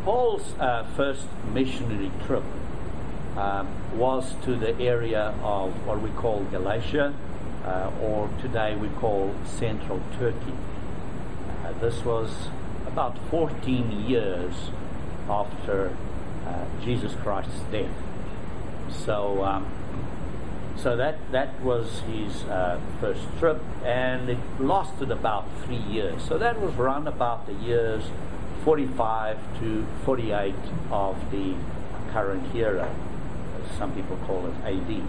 Paul's first missionary trip was to the area of what we call Galatia, or today we call central Turkey. This was about 14 years after Jesus Christ's death. So that was his first trip, and it lasted about 3 years. So that was around about the years 45 to 48 of the current era. Some people call it AD.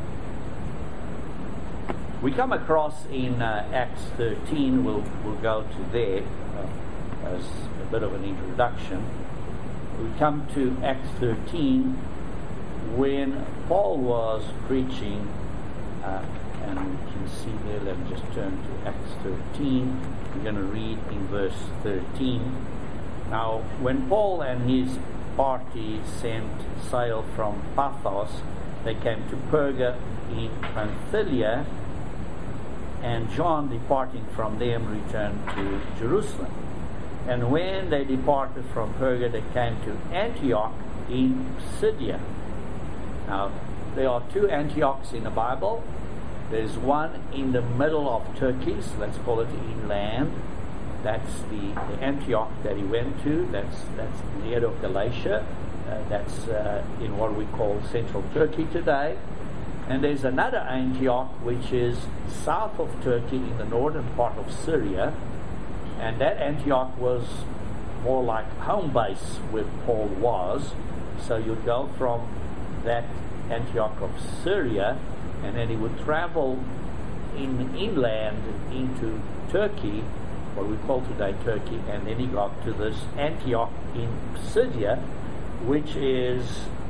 We come across in Acts 13, we'll go to there as a bit of an introduction. We come to Acts 13 when Paul was preaching, and you can see there, let me just turn to Acts 13. We're going to read in verse 13. Now, when Paul and his party set sail from Paphos, they came to Perga in Pamphylia, and John, departing from them, returned to Jerusalem. And when they departed from Perga, they came to Antioch in Pisidia. Now, there are two Antiochs in the Bible. There's one in the middle of Turkey, so let's call it inland. That's the Antioch that he went to. That's in the area of Galatia. That's in what we call central Turkey today. And there's another Antioch which is south of Turkey in the northern part of Syria. And that Antioch was more like home base where Paul was. So you'd go from that Antioch of Syria, and then he would travel inland into Turkey, what we call today Turkey, and then he got to this Antioch in Pisidia, which is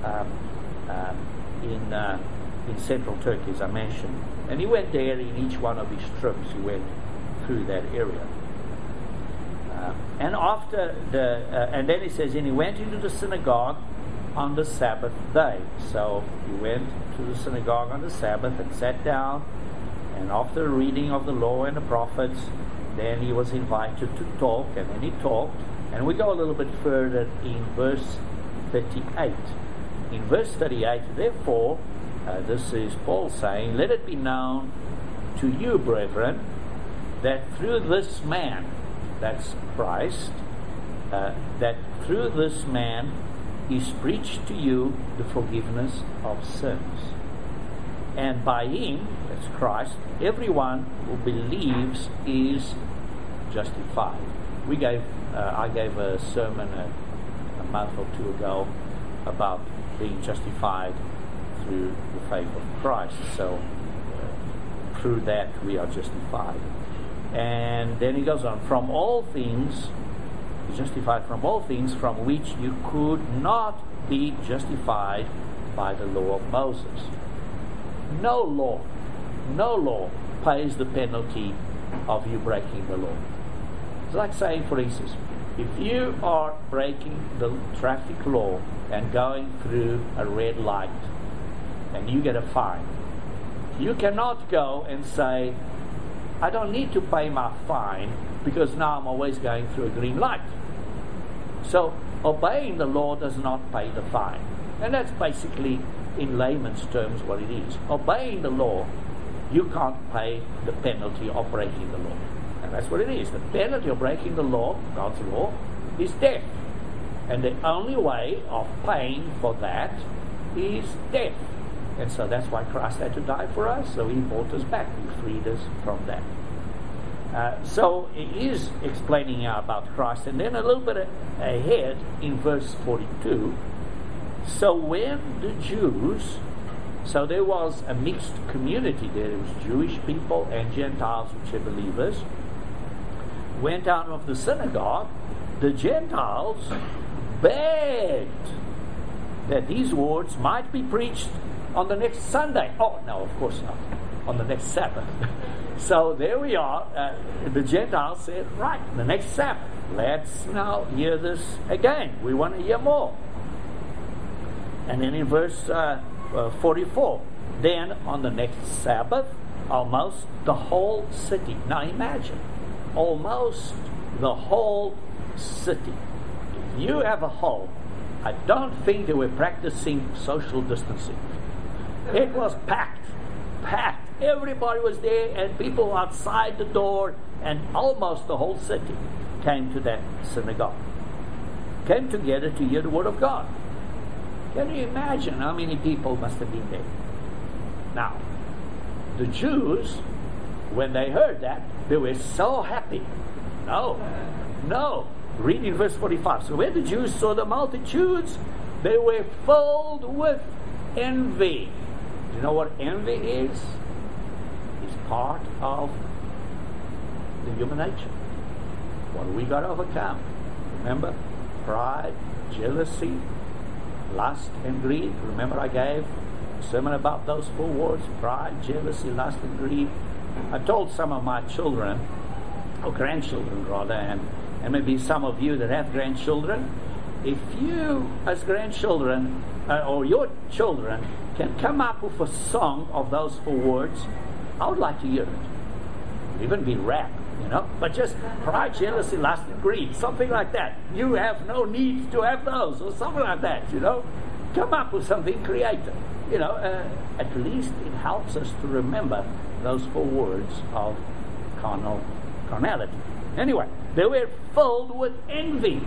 in central Turkey, as I mentioned. And he went there in each one of his trips. He went through that area. And then he says, and he went into the synagogue on the Sabbath day. So he went to the synagogue on the Sabbath and sat down, and after the reading of the law and the prophets, then he was invited to talk, and then he talked. And we go a little bit further in verse 38. In verse 38, therefore, this is Paul saying, let it be known to you, brethren, that through this man, that's Christ, that through this man is preached to you the forgiveness of sins. And by him, that's Christ, everyone who believes is justified. I gave a sermon a month or two ago about being justified through the faith of Christ. So through that we are justified. And then he goes on, from all things, justified from all things from which you could not be justified by the law of Moses. No law pays the penalty of you breaking the law. It's like saying, for instance, if you are breaking the traffic law and going through a red light and you get a fine, you cannot go and say, I don't need to pay my fine because now I'm always going through a green light. So obeying the law does not pay the fine. And that's basically, in layman's terms, what it is. Obeying the law, you can't pay the penalty of breaking the law. And that's what it is. The penalty of breaking the law, God's law, is death. And the only way of paying for that is death. And so that's why Christ had to die for us. So he brought us back. He freed us from that. So he is explaining now about Christ. And then a little bit ahead in verse 42. So when the Jews, so there was a mixed community there. There was Jewish people and Gentiles, which are believers, went out of the synagogue. The Gentiles begged that these words might be preached on the next Sunday. Oh, no, of course not. On the next Sabbath. So there we are. The Gentiles said, right, the next Sabbath. Let's now hear this again. We want to hear more. And then in verse 44, then on the next Sabbath, almost the whole city. Now imagine, almost the whole city. you have a hole. I don't think they were practicing social distancing. It was packed. Everybody was there, and people outside the door, and almost the whole city came to that synagogue. Came together to hear the word of God. Can you imagine how many people must have been there? Now, the Jews, when they heard that, they were so happy. No. Read in verse 45. So when the Jews saw the multitudes, they were filled with envy. Do you know what envy is? It's part of the human nature. What we got to overcome? Remember? Pride, jealousy, lust, and greed. Remember I gave a sermon about those 4 words: pride, jealousy, lust, and greed. I told some of my children, or grandchildren rather, and maybe some of you that have grandchildren, if you as grandchildren or your children can come up with a song of those 4 words, I would like to hear it. Even be rap, but just pride, jealousy, lust, and greed, something like that. You have no need to have those, or something like that, Come up with something creative. At least it helps us to remember those 4 words of carnality. Anyway, they were filled with envy.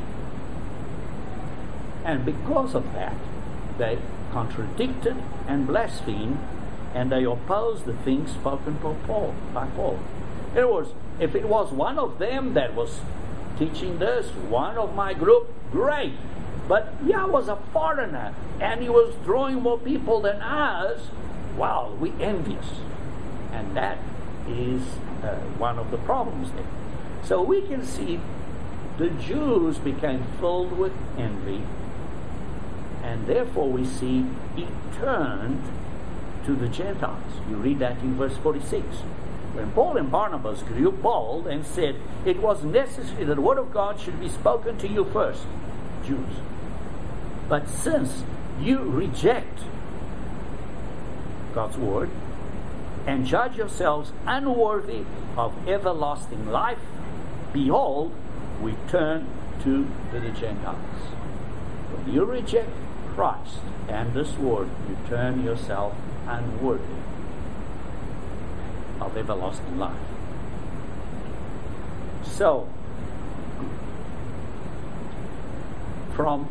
And because of that, they contradicted and blasphemed, and they opposed the things spoken by Paul. In other words, if it was one of them that was teaching this, one of my group, great. But was a foreigner, and he was drawing more people than us. Wow, we envious. And that is one of the problems there. So we can see the Jews became filled with envy, and therefore we see he turned to the Gentiles. You read that in verse 46. When Paul and Barnabas grew bold and said, it was necessary that the word of God should be spoken to you first, Jews. But since you reject God's word and judge yourselves unworthy of everlasting life, behold, we turn to the Gentiles. When you reject Christ and this word, you turn yourself unworthy of everlasting life. So, from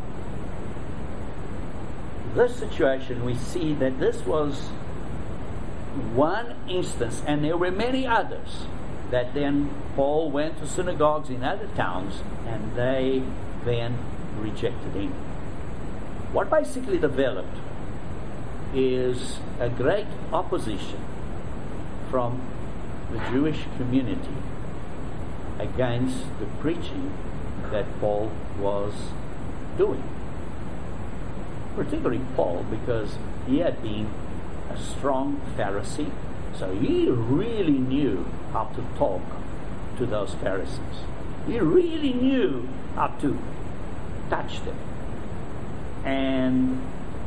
this situation, we see that this was one instance, and there were many others, that then Paul went to synagogues in other towns, and they then rejected him. What basically developed is a great opposition from the Jewish community against the preaching that Paul was doing. Particularly Paul, because he had been a strong Pharisee, so he really knew how to talk to those Pharisees. He really knew how to touch them. And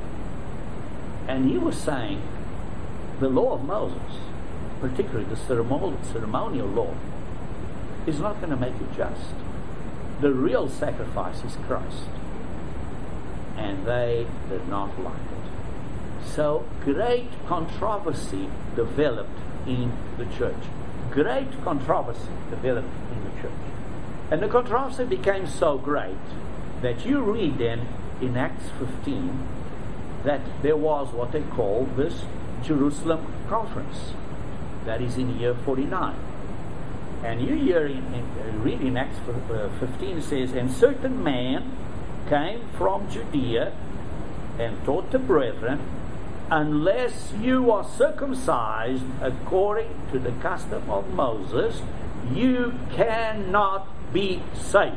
he was saying the law of Moses, particularly the ceremonial law, is not going to make you just. The real sacrifice is Christ. And they did not like it. So great controversy developed in the church. Great controversy developed in the church. And the controversy became so great that you read then in Acts 15 that there was what they call this Jerusalem Conference. That is in year 49. And you hear read in Acts 15, it says, and certain man came from Judea and taught the brethren, unless you are circumcised according to the custom of Moses, you cannot be saved.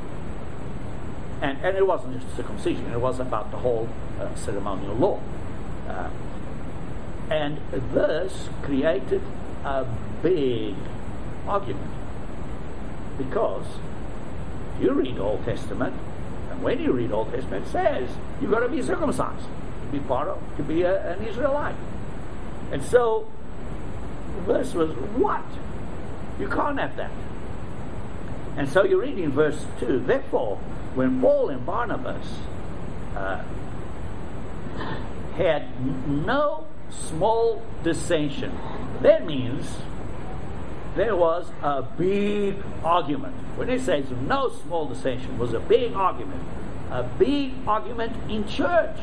And it wasn't just circumcision, it was about the whole ceremonial law. And this created a big argument, because you read Old Testament, and when you read Old Testament, it says you've got to be circumcised to be an Israelite. And so this was what? You can't have that. And so you read in verse 2, therefore, when Paul and Barnabas had no small dissension, that means there was a big argument. When it says no small dissension, it was a big argument in church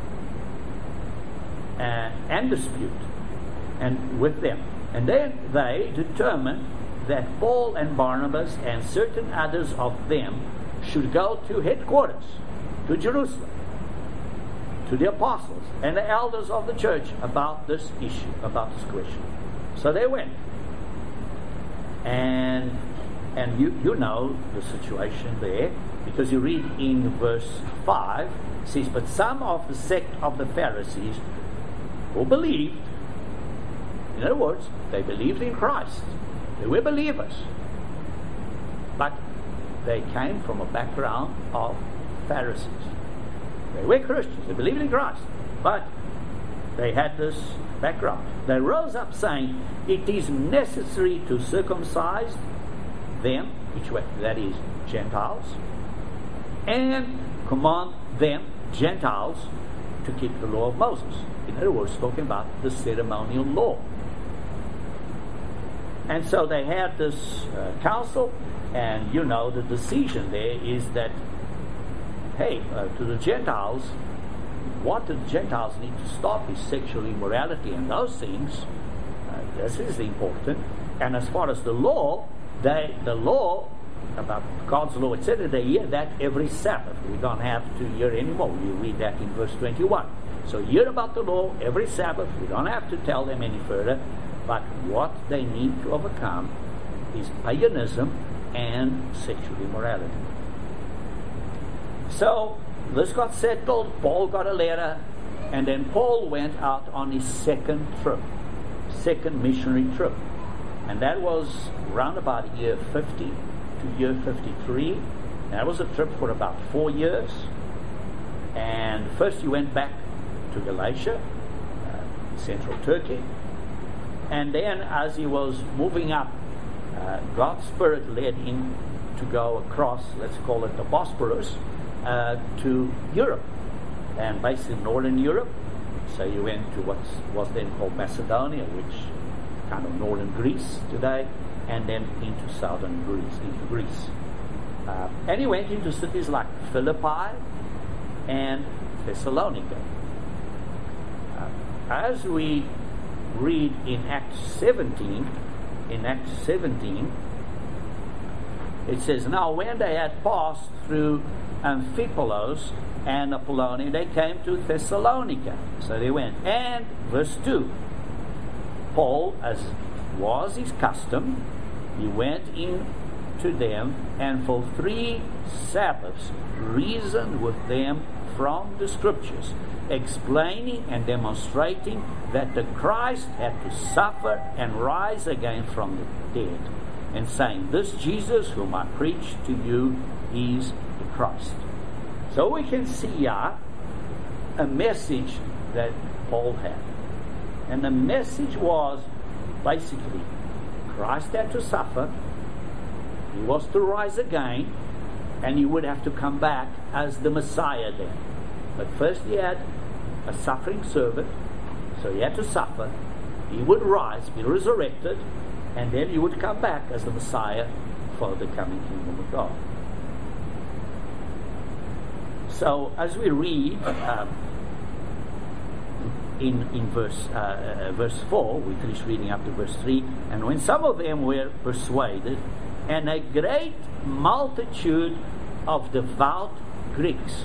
and dispute and with them. And then they determined that Paul and Barnabas and certain others of them should go to headquarters, to Jerusalem, to the apostles and the elders of the church about this issue, about this question. So they went. And you know the situation there, because you read in verse 5, it says, but some of the sect of the Pharisees who believed, in other words, they believed in Christ. They were believers. But they came from a background of Pharisees. They were Christians. They believed in Christ. But they had this background. They rose up saying, it is necessary to circumcise them, which were, that is, Gentiles, and command them, Gentiles, to keep the law of Moses. In other words, talking about the ceremonial law. And so they had this council, and you know the decision there is that, hey, to the Gentiles, what the Gentiles need to stop is sexual immorality and those things. This is important. And as far as the law, the law about God's law, etc., they hear that every Sabbath. We don't have to hear anymore. You read that in verse 21. So hear about the law every Sabbath. We don't have to tell them any further. But what they need to overcome is paganism and sexual immorality. So this got settled. Paul got a letter, and then Paul went out on his second missionary trip. And that was around about year 50 to year 53. That was a trip for about 4 years. And first he went back to Galatia, central Turkey. And then as he was moving up, God's Spirit led him to go across, let's call it the Bosporus, to Europe, and basically northern Europe. So he went to what was then called Macedonia, which kind of northern Greece today, and then into southern Greece, into Greece. And he went into cities like Philippi and Thessalonica. As we read in Acts 17, it says, now when they had passed through Amphipolis and Apollonia, they came to Thessalonica. So they went. And verse 2, Paul, as was his custom, he went in to them, and for 3 Sabbaths reasoned with them from the Scriptures, explaining and demonstrating that the Christ had to suffer and rise again from the dead, and saying, this Jesus whom I preach to you is the Christ. So we can see here a message that Paul had. And the message was basically Christ had to suffer, he was to rise again, and he would have to come back as the Messiah then. But first he had a suffering servant, so he had to suffer, he would rise, be resurrected, and then he would come back as the Messiah for the coming kingdom of God. So as we read in verse 4, we finish reading up to verse 3, and when some of them were persuaded, and a great multitude of devout Greeks,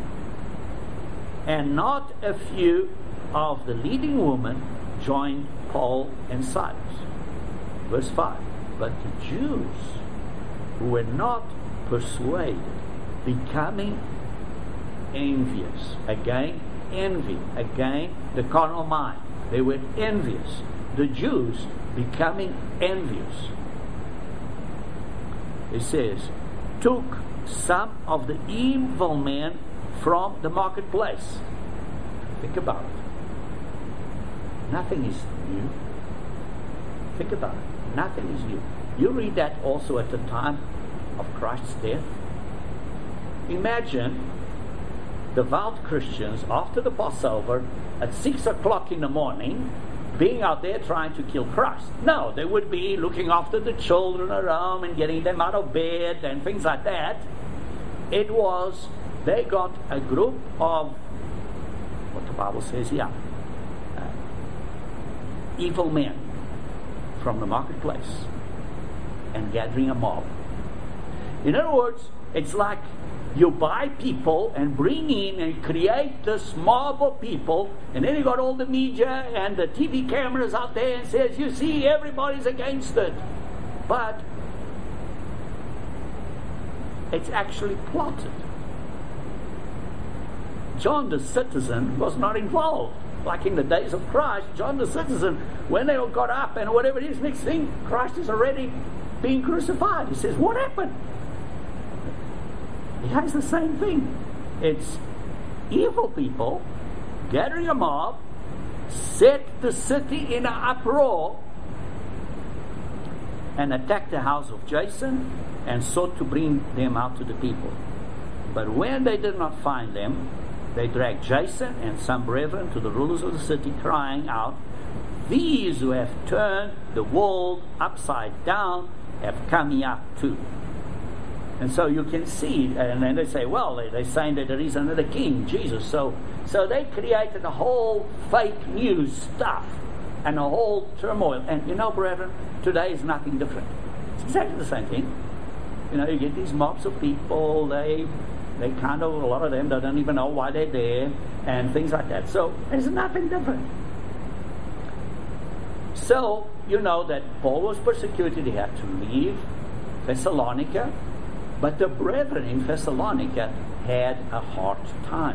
and not a few of the leading women joined Paul and Silas. Verse 5, but the Jews who were not persuaded, becoming envious. Again, envy. Again, the carnal mind. They were envious. The Jews becoming envious. It says, took some of the evil men from the marketplace. Think about it. Nothing is new. Think about it. Nothing is new. You read that also at the time of Christ's death? Imagine devout Christians after the Passover at 6 o'clock in the morning being out there trying to kill Christ. No, they would be looking after the children around and getting them out of bed and things like that. They got a group of, what the Bible says here, evil men from the marketplace and gathering a mob. In other words, it's like you buy people and bring in and create this mob of people, and then you got all the media and the TV cameras out there and says, you see, everybody's against it. But it's actually plotted. John the citizen was not involved. Like in the days of Christ, John the citizen, when they all got up and whatever it is, next thing, Christ is already being crucified. He says, what happened? He has the same thing. It's evil people gathering a mob, set the city in an uproar, and attack the house of Jason and sought to bring them out to the people. But when they did not find them, they dragged Jason and some brethren to the rulers of the city, crying out, these who have turned the world upside down have come here too. And so you can see, and then they say, well, they're saying that there is another king, Jesus. So they created a whole fake news stuff and a whole turmoil. And you know, brethren, today is nothing different. It's exactly the same thing. You know, you get these mobs of people, they kind of, a lot of them, they don't even know why they're there, and things like that. So there's nothing different. So, you know that Paul was persecuted, he had to leave Thessalonica, but the brethren in Thessalonica had a hard time.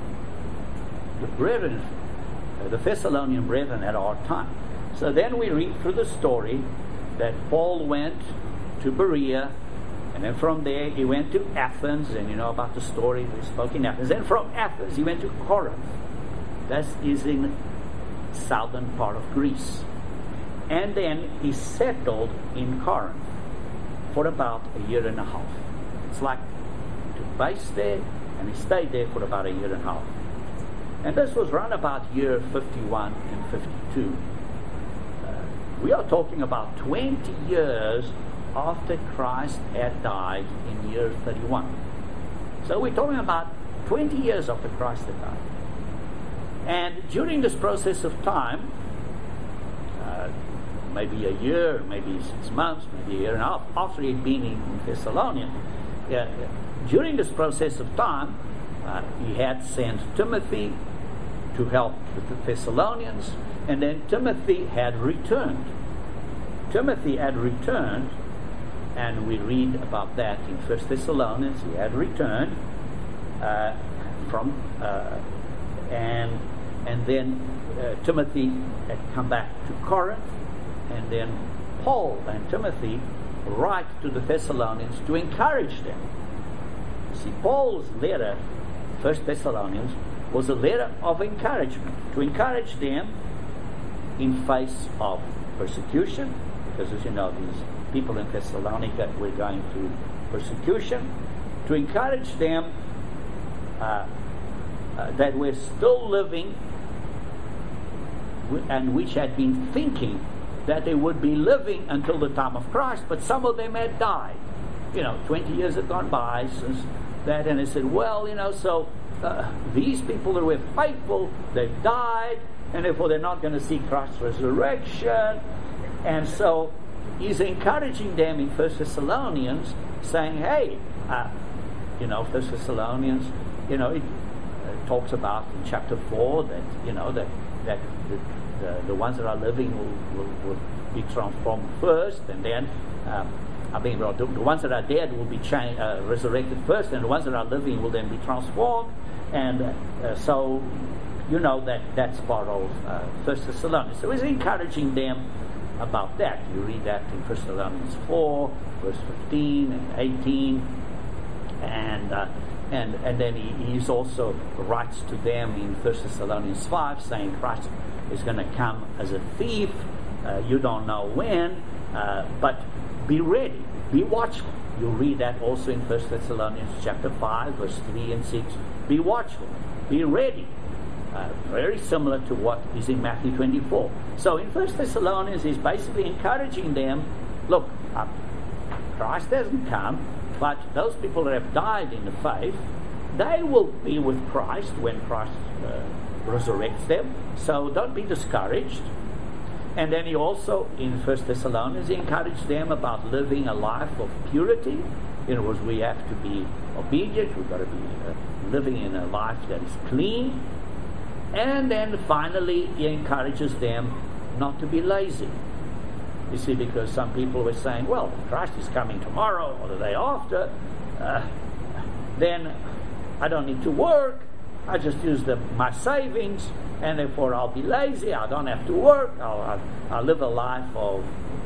The Thessalonian brethren had a hard time. So then we read through the story that Paul went to Berea, and then from there he went to Athens, and you know about the story, we spoke in Athens. Then from Athens he went to Corinth. That is in southern part of Greece. And then he settled in Corinth for about a year and a half. It's like he took base there, and he stayed there for about a year and a half. And this was around about year 51 and 52. We are talking about 20 years after Christ had died in year 31. So we're talking about 20 years after Christ had died. And during this process of time, maybe a year, maybe 6 months, maybe a year and a half after he'd been in Thessalonica, during this process of time, he had sent Timothy to help the Thessalonians, and then Timothy had returned. And we read about that in 1 Thessalonians. He had returned and then Timothy had come back to Corinth, and then Paul and Timothy write to the Thessalonians to encourage them. See, Paul's letter, 1 Thessalonians, was a letter of encouragement, to encourage them in face of persecution, because as you know, these people in Thessalonica were going through persecution, to encourage them that were still living and which had been thinking that they would be living until the time of Christ, but some of them had died. 20 years had gone by since that, and they said, well, so these people that were faithful, they've died, and therefore they're not going to see Christ's resurrection. And so he's encouraging them in 1 Thessalonians, saying, hey, 1 Thessalonians, it talks about in chapter 4 that the ones that are living will be transformed first, and then the ones that are dead will be resurrected first, and the ones that are living will then be transformed. And so that's part of 1 Thessalonians. So he's encouraging them about that. You read that in 1 Thessalonians 4, verse 15 and 18, and then he also writes to them in 1 Thessalonians 5, saying Christ is going to come as a thief. You don't know when, but be ready, be watchful, You'll read that also in 1 Thessalonians chapter 5, verse 3 and 6. Be watchful, be ready. Very similar to what is in Matthew 24. So in 1 Thessalonians, he's basically encouraging them, look, Christ hasn't come, but those people that have died in the faith, they will be with Christ when Christ resurrects them. So don't be discouraged. And then he also, in 1 Thessalonians, he encouraged them about living a life of purity. In other words, we have to be obedient. We've got to be living in a life that is clean. And then finally, he encourages them not to be lazy. You see, because some people were saying, well, Christ is coming tomorrow or the day after, then I don't need to work. I just use my savings, and therefore I'll be lazy. I don't have to work. I'll live a life of,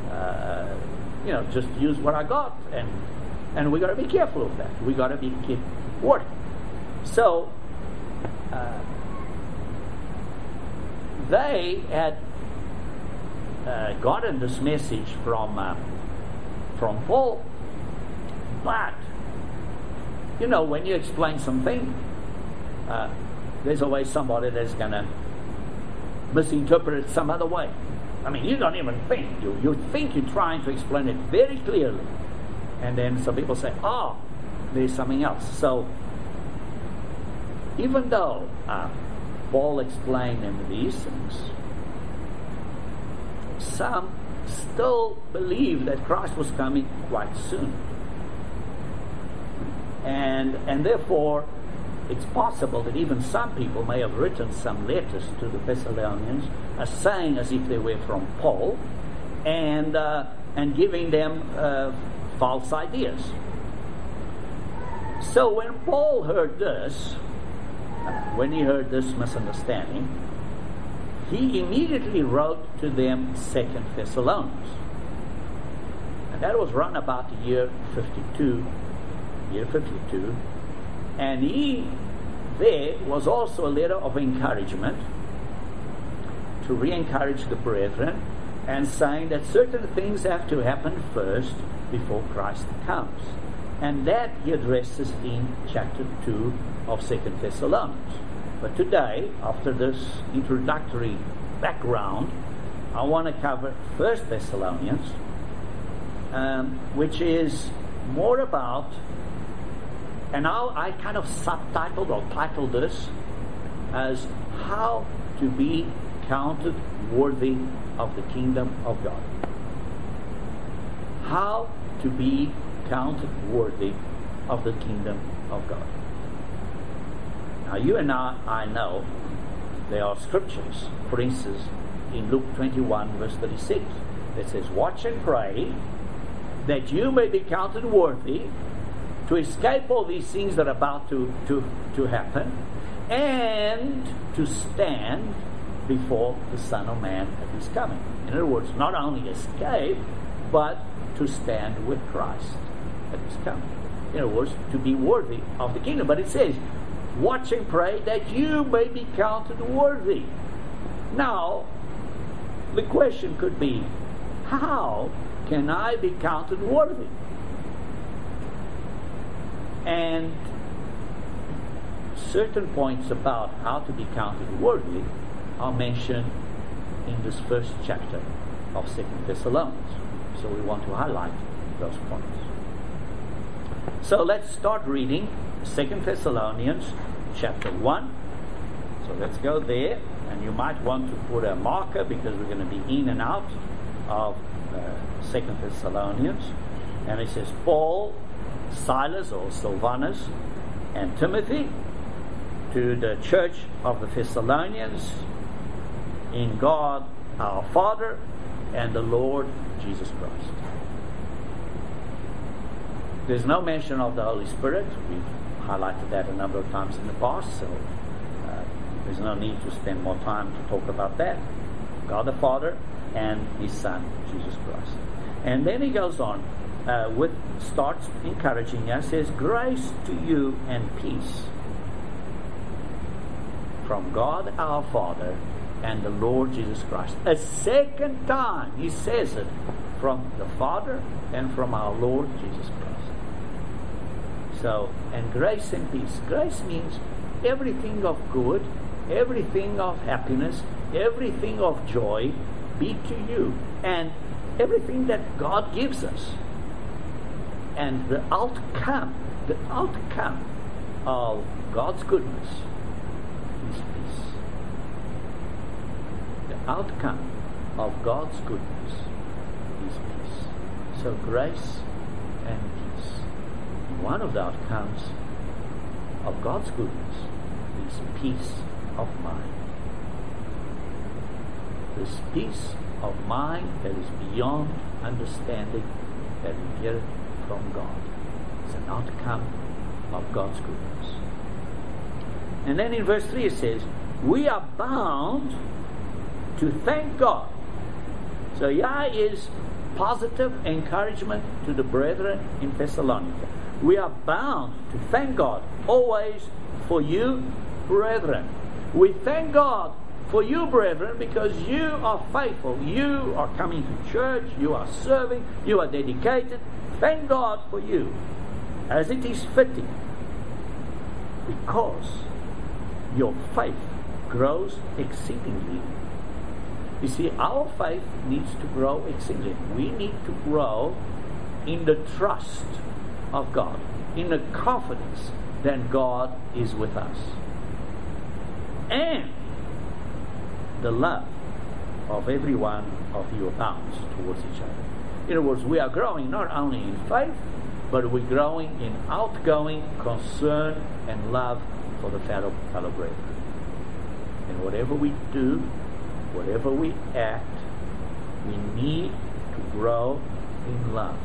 just use what I got. And we got to be careful of that. We got to keep working. So, they had gotten this message from Paul, but when you explain something, there's always somebody that's going to misinterpret it some other way. I mean, you don't even think. You think you're trying to explain it very clearly, and then some people say, "Oh, there's something else." So, even though Paul explained them these things, some still believe that Christ was coming quite soon. And therefore, it's possible that even some people may have written some letters to the Thessalonians, saying as if they were from Paul, and giving them false ideas. So when Paul heard this, when he heard this misunderstanding, he immediately wrote to them 2 Thessalonians. And that was run about the year 52. And there was also a letter of encouragement to re-encourage the brethren, and saying that certain things have to happen first before Christ comes. And that he addresses in chapter 2 of 2 Thessalonians. But today, after this introductory background, I want to cover 1 Thessalonians, which is more about, and now I kind of subtitled or titled this as how to be counted worthy of the kingdom of God. How to be counted worthy of the kingdom of God. Now you and I know there are scriptures, for instance, in Luke 21 verse 36, that says, "Watch and pray that you may be counted worthy to escape all these things that are about to happen, and to stand before the Son of Man at his coming." In other words, not only escape, but to stand with Christ at his coming. In other words, to be worthy of the kingdom. But it says, "Watch and pray that you may be counted worthy." Now, the question could be, how can I be counted worthy? And certain points about how to be counted worthy are mentioned in this first chapter of 2 Thessalonians. So we want to highlight those points. So let's start reading 2 Thessalonians chapter 1. So let's go there, and you might want to put a marker because we're going to be in and out of 2 Thessalonians. And it says, "Paul, Silas or Silvanus, and Timothy, to the church of the Thessalonians, in God our Father and the Lord Jesus Christ." There's no mention of the Holy Spirit. We've highlighted that a number of times in the past, so there's no need to spend more time to talk about that. God the Father and his Son, Jesus Christ. And then he goes on, starts encouraging us, says, "Grace to you and peace from God our Father and the Lord Jesus Christ." A second time he says it, from the Father and from our Lord Jesus Christ. So, and grace and peace. Grace means everything of good, everything of happiness, everything of joy be to you. And everything that God gives us. And the outcome of God's goodness is peace. The outcome of God's goodness is peace. So grace and peace. One of the outcomes of God's goodness is peace of mind. This peace of mind that is beyond understanding, that we get it from God. It's an outcome of God's goodness. And then in verse 3 it says, we are bound to thank God. So here is positive encouragement to the brethren in Thessalonica. We are bound to thank God always for you, brethren. We thank God for you, brethren, because you are faithful. You are coming to church. You are serving. You are dedicated. Thank God for you, as it is fitting, because your faith grows exceedingly. You see, our faith needs to grow exceedingly. We need to grow in the trust of God, in the confidence that God is with us, and the love of every one of you abounds towards each other. In other words, we are growing not only in faith, but we're growing in outgoing concern and love for the fellow brethren. And whatever we do, whatever we act, we need to grow in love.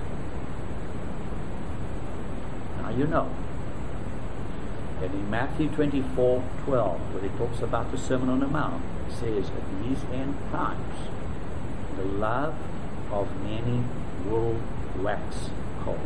Now you know that in Matthew 24:12, where it talks about the Sermon on the Mount, it says, at these end times, the love of many will wax cold.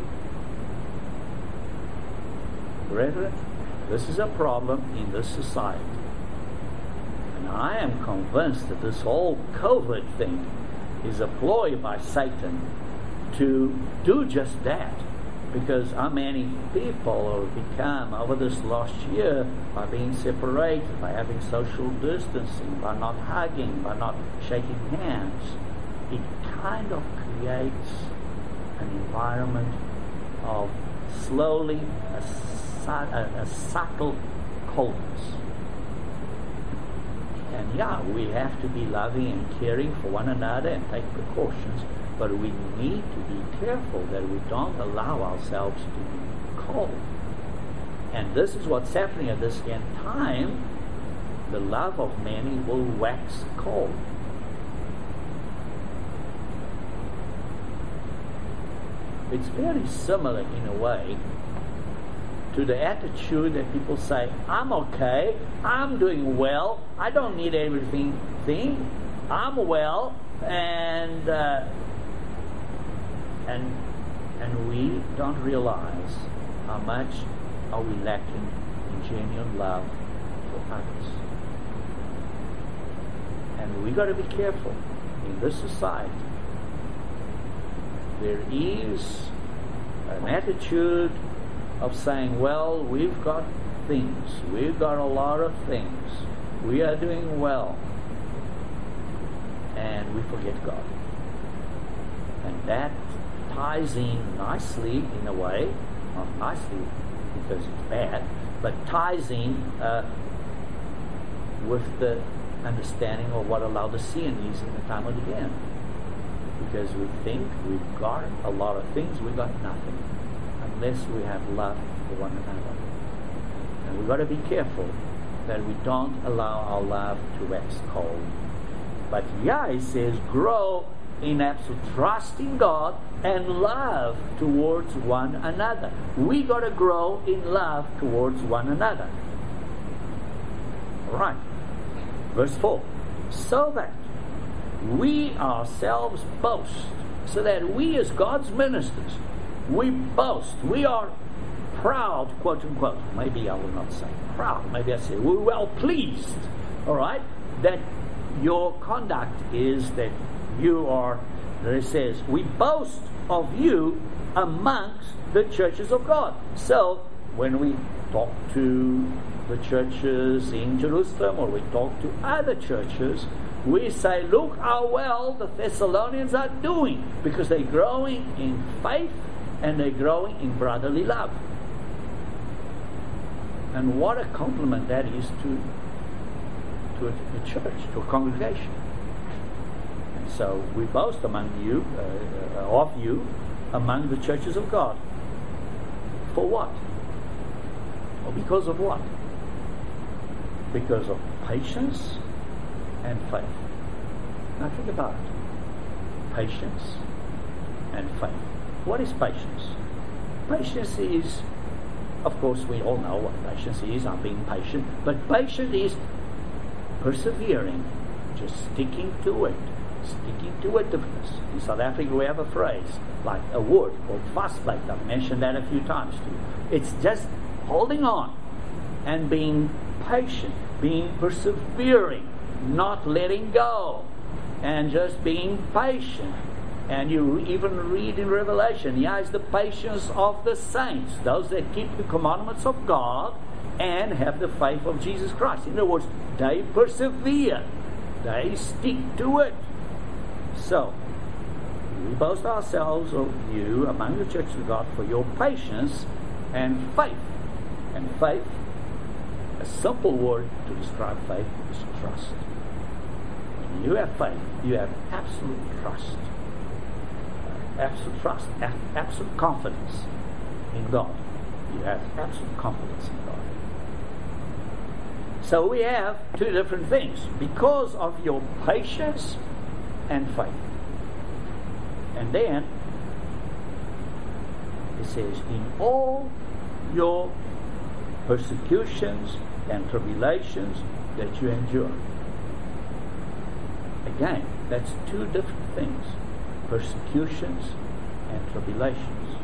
Brethren, this is a problem in this society. And I am convinced that this whole COVID thing is a ploy by Satan to do just that. Because how many people have become over this last year by being separated, by having social distancing, by not hugging, by not shaking hands. It kind of creates an environment of slowly a subtle coldness. And yeah, we have to be loving and caring for one another and take precautions, but we need to be careful that we don't allow ourselves to be cold. And this is what's happening at this end time. The love of many will wax cold. It's very similar in a way to the attitude that people say, I'm okay, I'm doing well, I don't need everything, I'm well, and we don't realize how much are we lacking in genuine love for others. And we got to be careful in this society. There is an attitude of saying, well, we've got things, we've got a lot of things, we are doing well, and we forget God. And that ties in nicely, in a way, not nicely because it's bad, but ties in with the understanding of what a Laodicean is in the time of the end. Because we think we've got a lot of things, we've got nothing, unless we have love for one another. And we've got to be careful that we don't allow our love to wax cold. But yeah, it says, grow in absolute trust in God and love towards one another. We got to grow in love towards one another. All right. Verse 4. So that we ourselves boast, so that we as God's ministers, we boast, we are proud, quote unquote. Maybe I will not say proud, maybe I say we're well pleased, all right, that your conduct is that you are, it says, we boast of you amongst the churches of God. So when we talk to the churches in Jerusalem, or we talk to other churches, we say, look how well the Thessalonians are doing, because they're growing in faith and they're growing in brotherly love. And what a compliment that is to a church, to a congregation. And so we boast among you, among the churches of God. For what? Well, because of what? Because of patience and faith. Now think about it. Patience and faith. What is patience? Patience is, of course, we all know what patience is. I'm being patient. But patience is persevering, just sticking to it. Sticking to itiveness. In South Africa we have a phrase, like a word called vasbyt. I've mentioned that a few times to you. It's just holding on and being patient, being persevering, not letting go, and just being patient. And you even read in Revelation, here is the patience of the saints, those that keep the commandments of God and have the faith of Jesus Christ. In other words, they persevere, they stick to it. So, we boast ourselves of you among the churches of God for your patience and faith. And faith, a simple word to describe faith, is trust. When you have faith, you have absolute trust. Absolute trust, absolute confidence in God. You have absolute confidence in God. So we have two different things. Because of your patience and faith. And then it says, in all your persecutions and tribulations that you endure. Again, that's two different things. Persecutions and tribulations.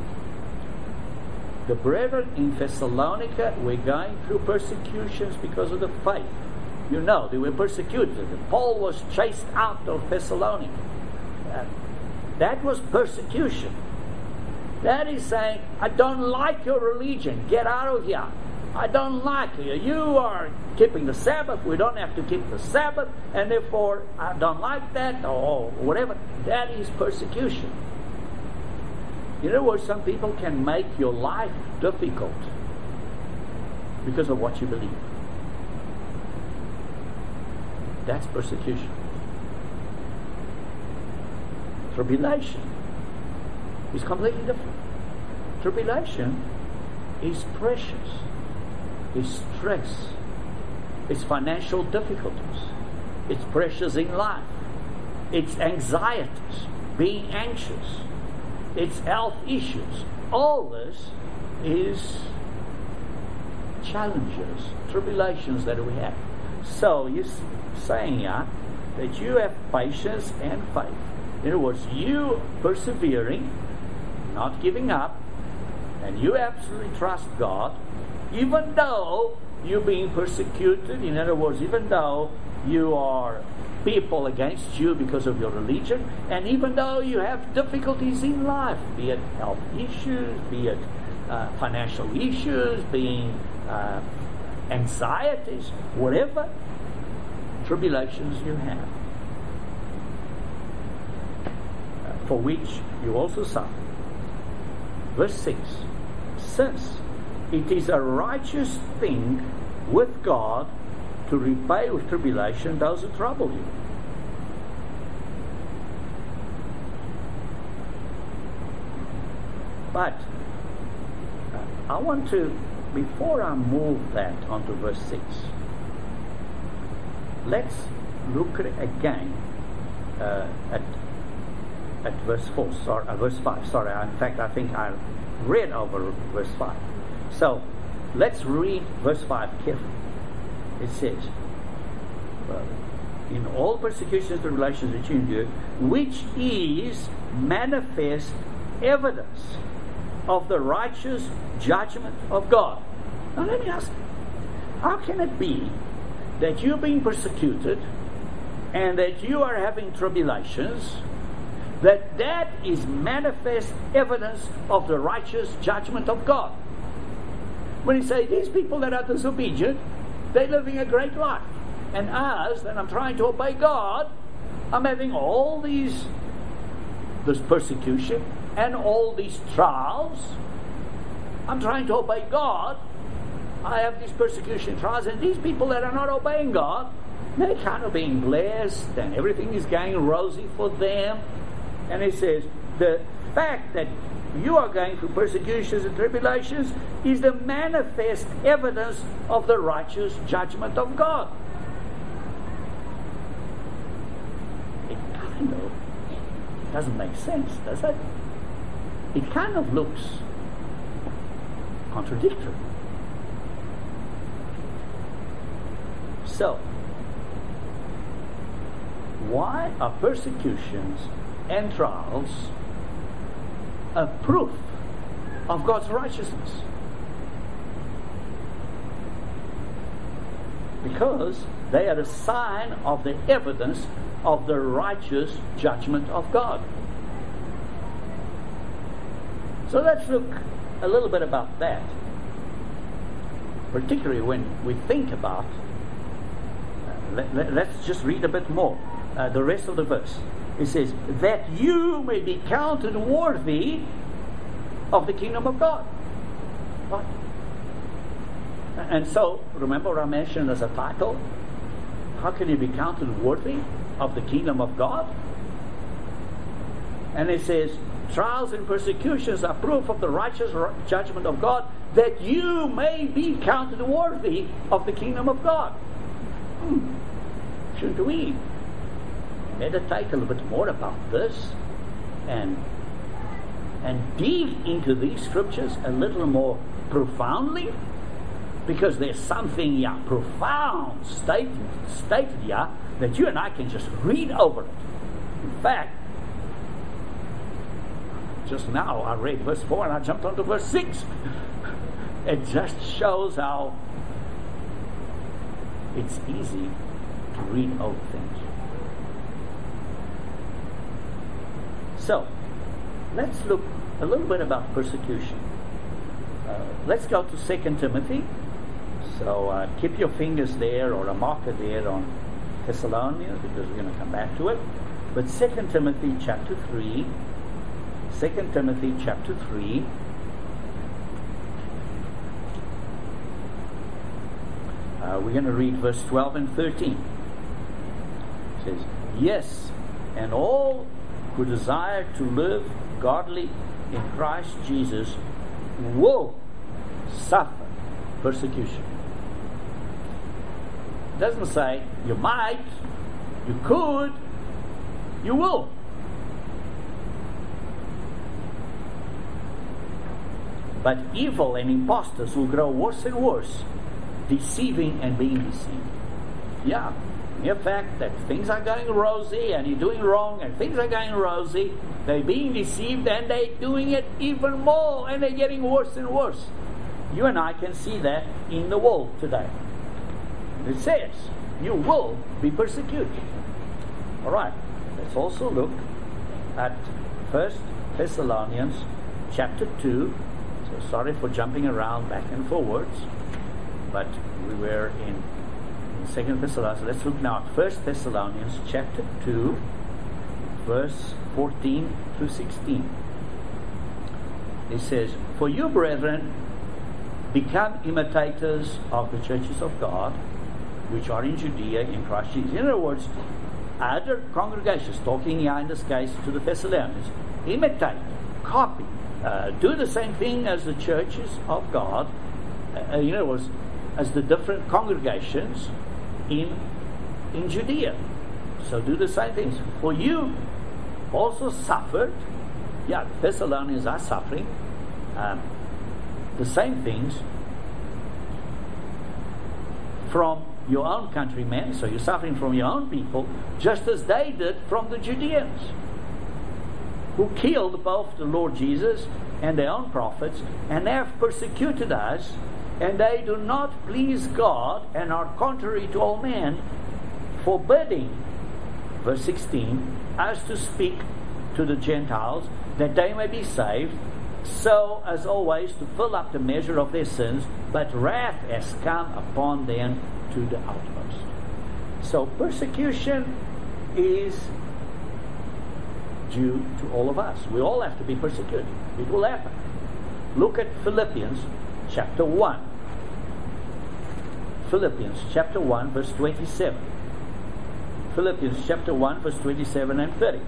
The brethren in Thessalonica were going through persecutions because of the faith. You know, they were persecuted. Paul was chased out of Thessalonica. That was persecution. That is saying, I don't like your religion. Get out of here. I don't like you. You are keeping the Sabbath. We don't have to keep the Sabbath. And therefore, I don't like that, or whatever. That is persecution. In other words, some people can make your life difficult because of what you believe. That's persecution. Tribulation is completely different. Tribulation is precious. It's stress. It's financial difficulties. It's pressures in life. It's anxieties, being anxious. It's health issues. All this is challenges, tribulations that we have. So you're saying here that you have patience and faith. In other words, you persevering, not giving up, and you absolutely trust God, even though you're being persecuted. In other words, even though you are people against you because of your religion, and even though you have difficulties in life, be it health issues, be it financial issues, being anxieties, whatever tribulations you have, for which you also suffer. Verse 6, since it is a righteous thing with God to repay with tribulation those who trouble you. But I want to, before I move that onto verse 6, let's look again at verse 4, verse 5. Sorry, in fact, I think I read over verse 5. So, let's read verse 5 carefully. It says, in all persecutions and tribulations that you endure, which is manifest evidence of the righteous judgment of God. Now let me ask you, how can it be that you're being persecuted and that you are having tribulations, that is manifest evidence of the righteous judgment of God? When he says, these people that are disobedient, they're living a great life. And us, that I'm trying to obey God, I'm having all this persecution and all these trials. I'm trying to obey God. I have these persecution trials, and these people that are not obeying God, they're kind of being blessed, and everything is going rosy for them. And he says, the fact that you are going through persecutions and tribulations is the manifest evidence of the righteous judgment of God. It kind of doesn't make sense, does it? It kind of looks contradictory. So, why are persecutions and trials a proof of God's righteousness? Because they are a sign of the evidence of the righteous judgment of God. So let's look a little bit about that, particularly when we think about let's just read a bit more the rest of the verse. It says, that you may be counted worthy of the kingdom of God. What? And so, remember what I mentioned as a title? How can you be counted worthy of the kingdom of God? And it says, trials and persecutions are proof of the righteous judgment of God, that you may be counted worthy of the kingdom of God. Shouldn't we meditate a little bit more about this and dig into these scriptures a little more profoundly? Because there's something profound stated here that you and I can just read over it. In fact, just now I read verse 4 and I jumped on to verse 6. It just shows how it's easy to read over things. So, let's look a little bit about persecution. Let's go to 2 Timothy. So keep your fingers there or a marker there on Thessalonians, because we're going to come back to it. But 2 Timothy chapter 3, 2 Timothy chapter 3, we're going to read verse 12 and 13. It says, yes, and all who desire to live godly in Christ Jesus will suffer persecution. It doesn't say you might, you could, you will. But evil and impostors will grow worse and worse, deceiving and being deceived. Yeah, the fact that things are going rosy and you're doing wrong and things are going rosy, they're being deceived and they're doing it even more and they're getting worse and worse. You and I can see that in the world today. It says, you will be persecuted. Alright, let's also look at 1 Thessalonians chapter 2. So sorry for jumping around back and forwards, but we were in 2 Thessalonians. Let's look now at 1 Thessalonians chapter 2, verse 14 through 16. It says, for you, brethren, become imitators of the churches of God, which are in Judea in Christ Jesus. In other words, other congregations, talking here in this case to the Thessalonians, imitate, copy, do the same thing as the churches of God, in other words, as the different congregations in Judea. So do the same things. For you also suffered, Thessalonians are suffering the same things from your own countrymen, so you're suffering from your own people, just as they did from the Judeans, who killed both the Lord Jesus and their own prophets, and they have persecuted us, and they do not please God, and are contrary to all men, forbidding, verse 16, us to speak to the Gentiles, that they may be saved, so as always to fill up the measure of their sins, but wrath has come upon them to the utmost. So persecution is due to all of us. We all have to be persecuted. It will happen. Look at Philippians chapter 1. Philippians chapter 1 verse 27. Philippians chapter 1 verse 27 and 30.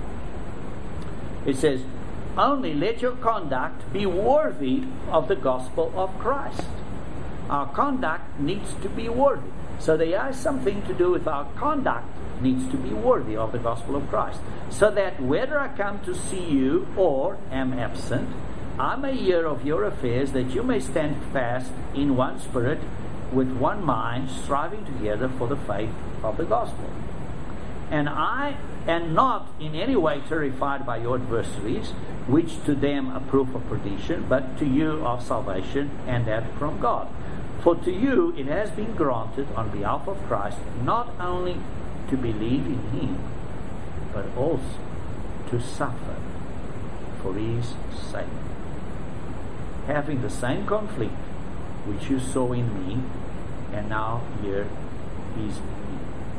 It says, only let your conduct be worthy of the gospel of Christ. Our conduct needs to be worthy. So there has something to do with our conduct needs to be worthy of the gospel of Christ. So that whether I come to see you or am absent, I may hear of your affairs, that you may stand fast in one spirit, with one mind, striving together for the faith of the gospel. And I am not in any way terrified by your adversaries, which to them are proof of perdition, but to you of salvation, and that from God. For to you it has been granted on behalf of Christ not only to believe in him, but also to suffer for his sake, having the same conflict which you saw in me, and now here is in me.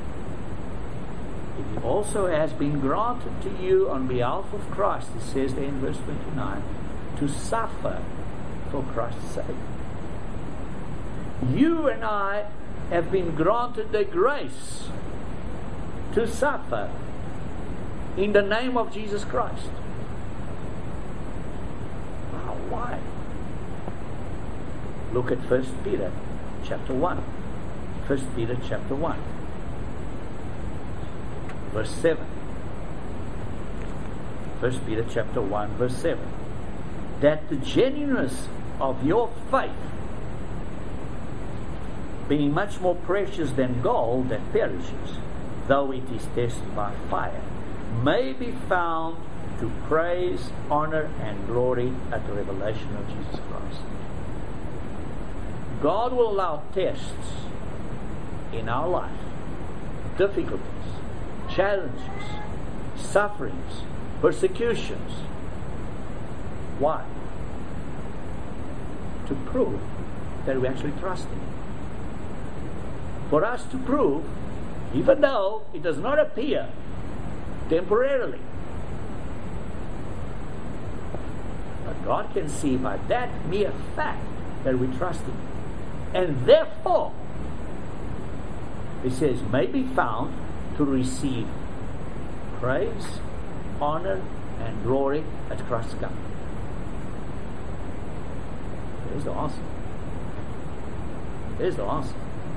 It also has been granted to you on behalf of Christ, it says there in verse 29, to suffer for Christ's sake. You and I have been granted the grace to suffer in the name of Jesus Christ. Wow, why? Look at 1 Peter chapter 1. 1 Peter chapter 1. Verse 7. 1 Peter chapter 1 verse 7. That the genuineness of your faith, being much more precious than gold that perishes, though it is tested by fire, may be found to praise, honor, and glory at the revelation of Jesus Christ. God will allow tests in our life, difficulties, challenges, sufferings, persecutions. Why? To prove that we actually trust Him. For us to prove, even though it does not appear temporarily, but God can see by that mere fact that we trust Him. And therefore, it says, may be found to receive praise, honor, and glory at Christ's coming. There's the answer. There's the answer.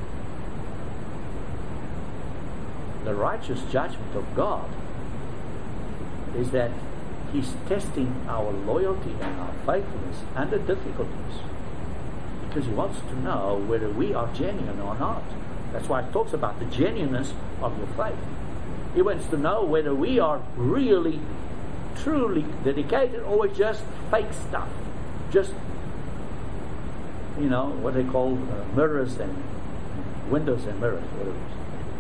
The righteous judgment of God is that He's testing our loyalty and our faithfulness under difficulties, because He wants to know whether we are genuine or not. That's why it talks about the genuineness of your faith. He wants to know whether we are really, truly dedicated, or it's just fake stuff. Just, what they call mirrors and windows and mirrors, whatever it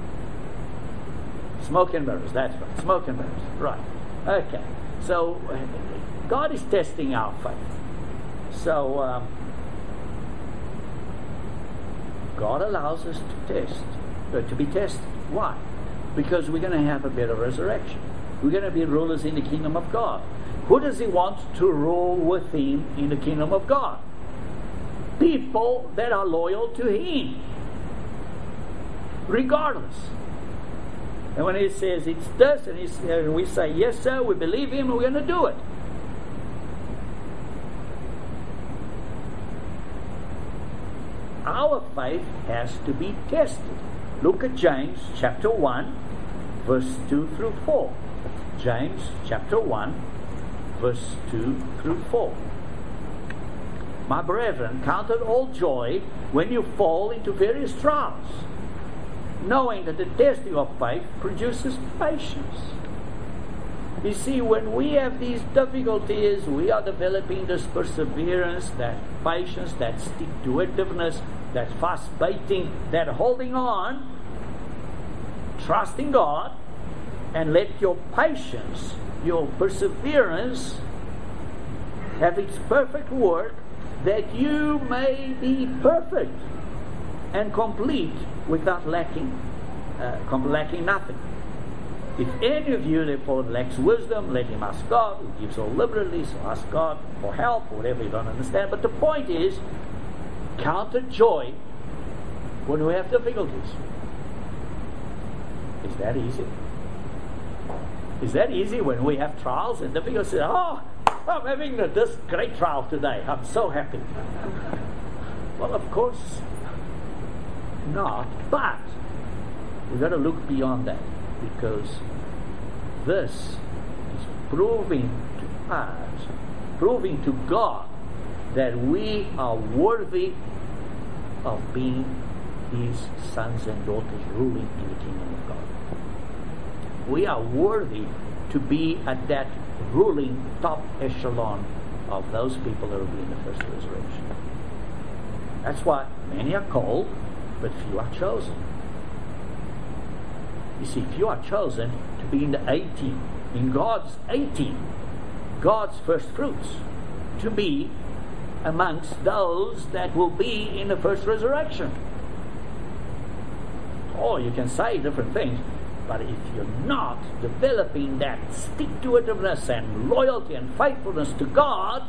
is. Smoke and mirrors, that's right. Smoke and mirrors, right. Okay. So, God is testing our faith. So, God allows us to be tested. Why? Because we're going to have a better resurrection. We're going to be rulers in the kingdom of God. Who does He want to rule with Him in the kingdom of God? People that are loyal to Him, regardless. And when He says it's this, and we say, yes sir, we believe Him, we're going to do it. Our faith has to be tested. Look at James chapter 1, verse 2 through 4. James chapter 1, verse 2 through 4. My brethren, count it all joy when you fall into various trials, knowing that the testing of faith produces patience. You see, when we have these difficulties, we are developing this perseverance, that patience, that stick-to-itiveness, that fast-baiting, that holding on, trusting God, and let your patience, your perseverance have its perfect work, that you may be perfect and complete without lacking nothing. If any of you therefore lacks wisdom, let him ask God, who gives all liberally, so ask God for help, whatever you don't understand. But the point is, count it joy when we have difficulties. Is that easy? Is that easy when we have trials and difficulties? Oh, I'm having this great trial today. I'm so happy. Well, of course not. But we've got to look beyond that, because this is proving to us, proving to God, that we are worthy of being His sons and daughters ruling in the kingdom of God. We are worthy to be at that ruling top echelon of those people that will be in the first resurrection. That's why many are called, but few are chosen. You see, few are chosen to be in the A team, in God's A team, God's first fruits, to be amongst those that will be in the first resurrection. Oh, you can say different things, but if you're not developing that stick-to-itiveness and loyalty and faithfulness to God,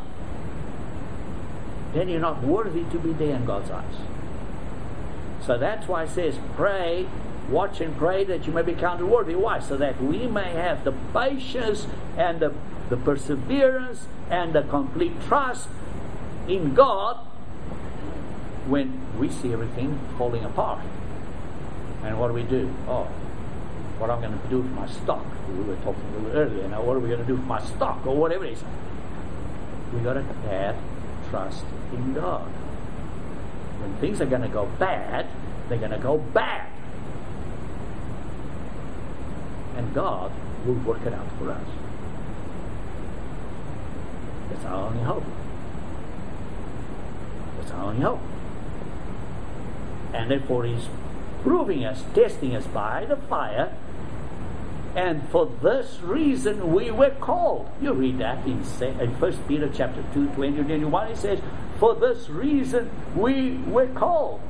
then you're not worthy to be there in God's eyes. So that's why it says, pray, watch and pray that you may be counted worthy. Why? So that we may have the patience and the perseverance and the complete trust in God when we see everything falling apart. And what do? Oh, what I'm going to do with my stock. We were talking a little earlier. Now, what are we going to do with my stock or whatever it is? We've got to have trust in God. When things are going to go bad, they're going to go bad. And God will work it out for us. That's our only hope. That's our only hope. And therefore He's proving us, testing us by the fire. And for this reason we were called. You read that in 1 Peter chapter 2, 20 and 21. It says, for this reason we were called.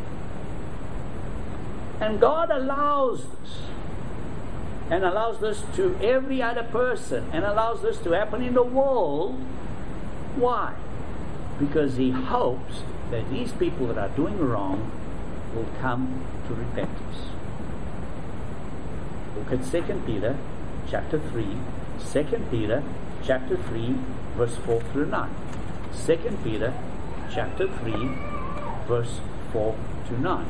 And God allows this. And allows this to every other person. And allows this to happen in the world. Why? Because He hopes that these people that are doing wrong will come to repentance. Look at 2 Peter chapter 3. 2 Peter chapter 3 verse 4 through 9. 2 Peter chapter 3 verse 4 to 9.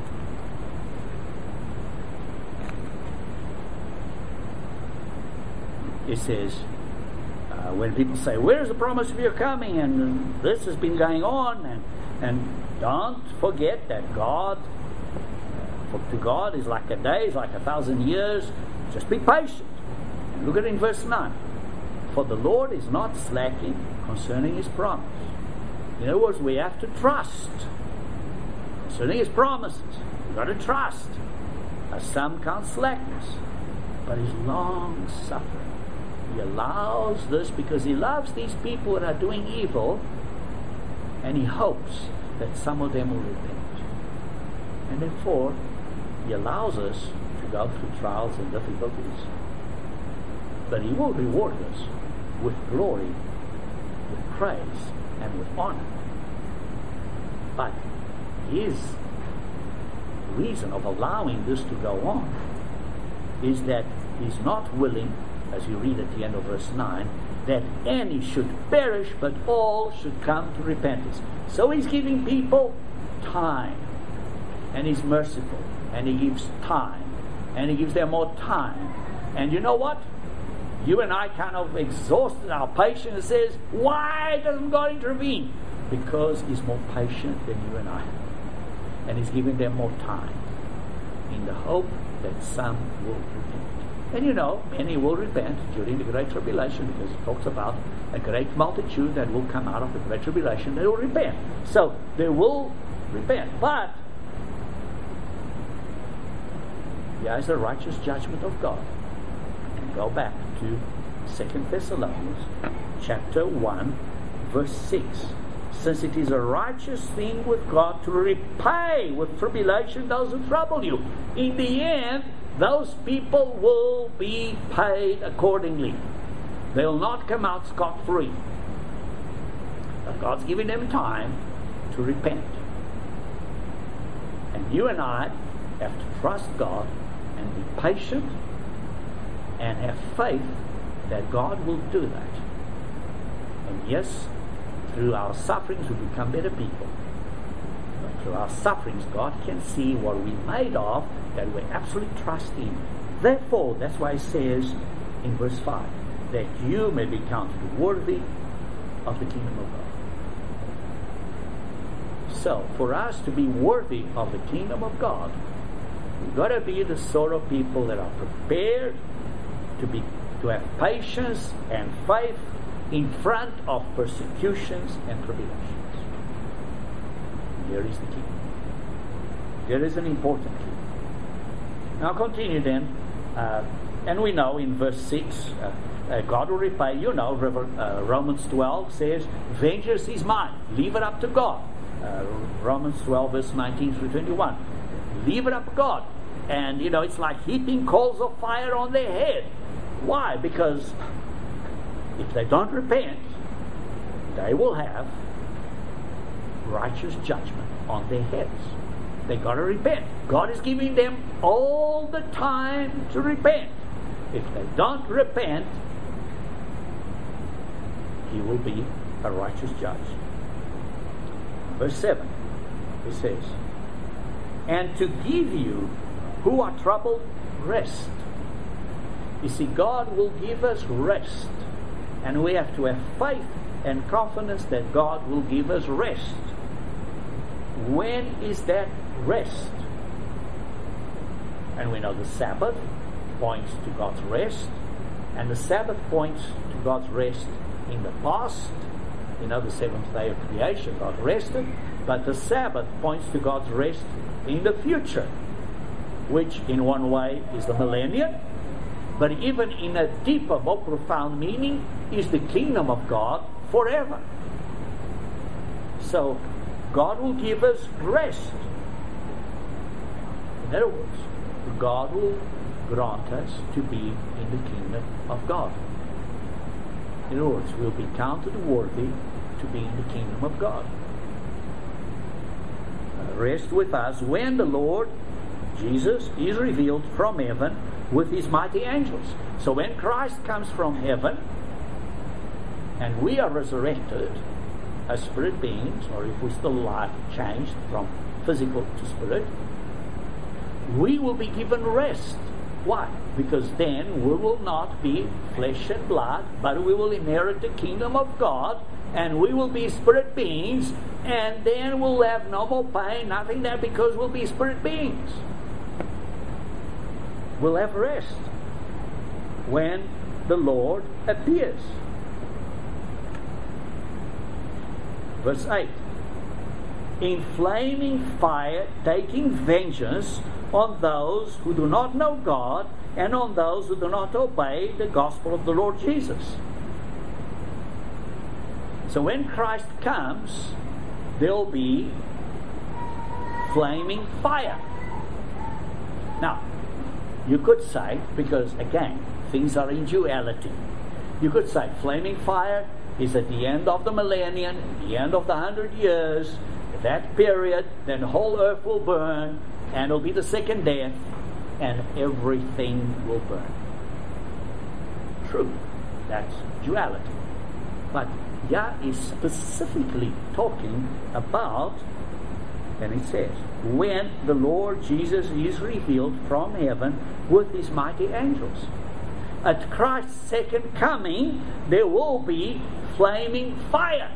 It says, when people say, where's the promise of your coming? And this has been going on. And don't forget that God, to God is like a day, is like 1,000 years. Just be patient. And look at it in verse 9. For the Lord is not slacking concerning His promise. In other words, we have to trust. Concerning His promises, we've got to trust. As some count slackness, but He's long suffering. He allows this because He loves these people that are doing evil, and He hopes that some of them will repent. And therefore, He allows us to go through trials and difficulties. But He will reward us with glory, with praise, and with honor. But His reason of allowing this to go on is that He's not willing, as you read at the end of verse 9, that any should perish, but all should come to repentance. So He's giving people time, and He's merciful, and He gives time, and He gives them more time. And you know what? You and I kind of exhausted our patience and says, why doesn't God intervene? Because He's more patient than you and I. And He's giving them more time in the hope that some will repent. And you know, many will repent during the Great Tribulation, because it talks about a great multitude that will come out of the Great Tribulation. They will repent. So, they will repent. But there is a righteous judgment of God. And go back to 2 Thessalonians chapter 1, verse 6. Since it is a righteous thing with God to repay with tribulation those who trouble you. In the end, those people will be paid accordingly. They'll not come out scot-free. But God's giving them time to repent. And you and I have to trust God and be patient and have faith that God will do that. And yes, through our sufferings we become better people. But through our sufferings God can see what we're made of, that we absolutely trust in. Therefore, that's why it says in verse 5, that you may be counted worthy of the kingdom of God. So, for us to be worthy of the kingdom of God, we've got to be the sort of people that are prepared to have patience and faith in front of persecutions and tribulations. Here is the key. There is an important key. Now continue then, and we know in verse 6, God will repay. You know, Romans 12 says, vengeance is mine, leave it up to God. Romans 12 verse 19 through 21. Leave it up to God. And you know, it's like heaping coals of fire on their head. Why? Because if they don't repent, they will have righteous judgment on their heads. They got to repent. God is giving them all the time to repent. If they don't repent, He will be a righteous judge. Verse 7, it says, and to give you who are troubled rest. You see, God will give us rest. And we have to have faith and confidence that God will give us rest. When is that rest? And we know the Sabbath points to God's rest. And the Sabbath points to God's rest in the past. You know, the seventh day of creation, God rested. But the Sabbath points to God's rest in the future, which in one way is the millennium, but even in a deeper, more profound meaning, is the kingdom of God forever. So, God will give us rest. In other words, God will grant us to be in the kingdom of God. In other words, we'll be counted worthy to be in the kingdom of God. Rest with us when the Lord Jesus is revealed from heaven with His mighty angels. So when Christ comes from heaven and we are resurrected as spirit beings, or if we're still alive, changed from physical to spirit, we will be given rest. Why? Because then we will not be flesh and blood, but we will inherit the kingdom of God, and we will be spirit beings, and then we'll have no more pain, nothing there, because we'll be spirit beings. We'll have rest when the Lord appears. Verse 8. In flaming fire, taking vengeance on those who do not know God and on those who do not obey the gospel of the Lord Jesus. So when Christ comes, there'll be flaming fire. Now, you could say, because again, things are in duality, you could say flaming fire is at the end of the millennium, the end of the 100 years, that period, then the whole earth will burn, and it'll be the second death, and everything will burn. True, that's duality. But Yah is specifically talking about, and it says, when the Lord Jesus is revealed from heaven with His mighty angels. At Christ's second coming, there will be flaming fire.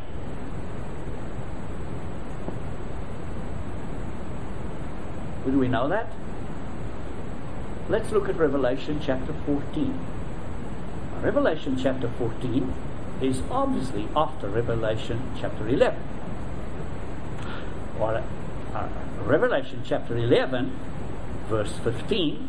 Do we know that? Let's look at Revelation chapter 14. Revelation chapter 14 is obviously after Revelation chapter 11. Well, Revelation chapter 11, verse 15,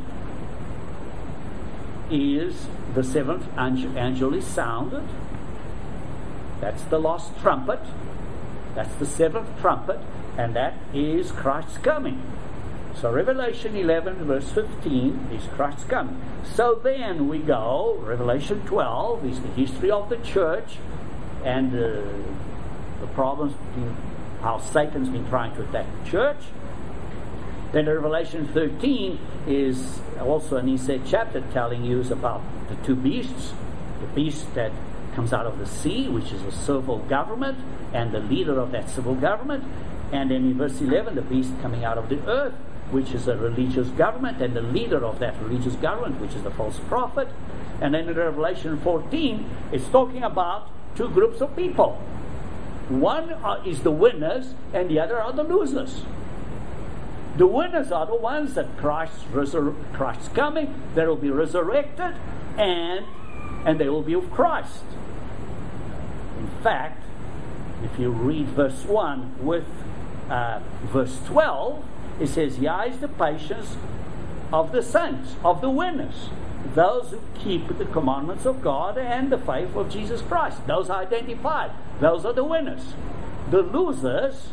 is the seventh angel is sounded, That's the last trumpet. That's the seventh trumpet, and that is Christ's coming. So Revelation 11 verse 15 is Christ's coming. So then we go, Revelation 12 is the history of the church and the problems between how Satan's been trying to attack the church. Then Revelation 13 is also an inset chapter telling you about the two beasts. The beast that comes out of the sea, which is a civil government, and the leader of that civil government. And then in verse 11, the beast coming out of the earth, which is a religious government, and the leader of that religious government, which is the false prophet. And then in Revelation 14, it's talking about two groups of people. One is the winners, and the other are the losers. The winners are the ones that Christ's coming, they will be resurrected, and they will be with Christ. In fact, if you read verse 1 with verse 12, it says, "Here is the patience of the saints, of the winners, those who keep the commandments of God and the faith of Jesus Christ." Those are identified. Those are the winners. The losers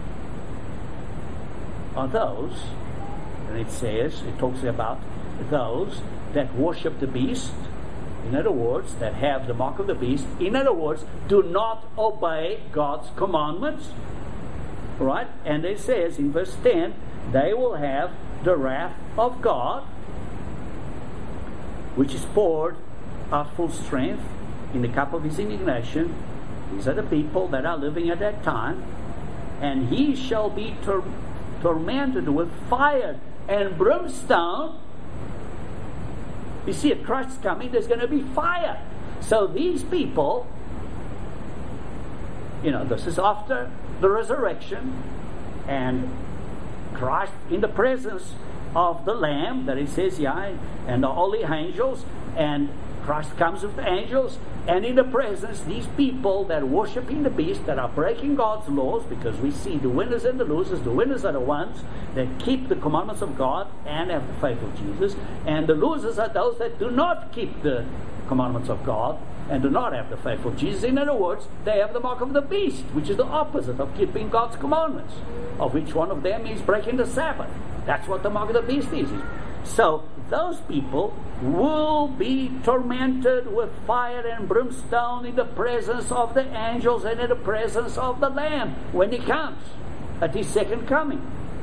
are those, and it talks about those that worship the beast, in other words, that have the mark of the beast, in other words, do not obey God's commandments, right? And it says in verse 10, they will have the wrath of God, which is poured out full strength in the cup of his indignation. These are the people that are living at that time. And he shall be tormented with fire and brimstone. You see, at Christ's coming, there's going to be fire. So these people, this is after the resurrection, and Christ in the presence of the Lamb, that it says here, and the holy angels, and Christ comes with the angels, and in the presence, these people that are worshiping the beast, that are breaking God's laws, because we see the winners and the losers. The winners are the ones that keep the commandments of God and have the faith of Jesus, and the losers are those that do not keep the commandments of God and do not have the faith of Jesus. In other words, they have the mark of the beast, which is the opposite of keeping God's commandments, of which one of them is breaking the Sabbath. That's what the mark of the beast is. So those people will be tormented with fire and brimstone in the presence of the angels and in the presence of the Lamb when he comes at his second coming.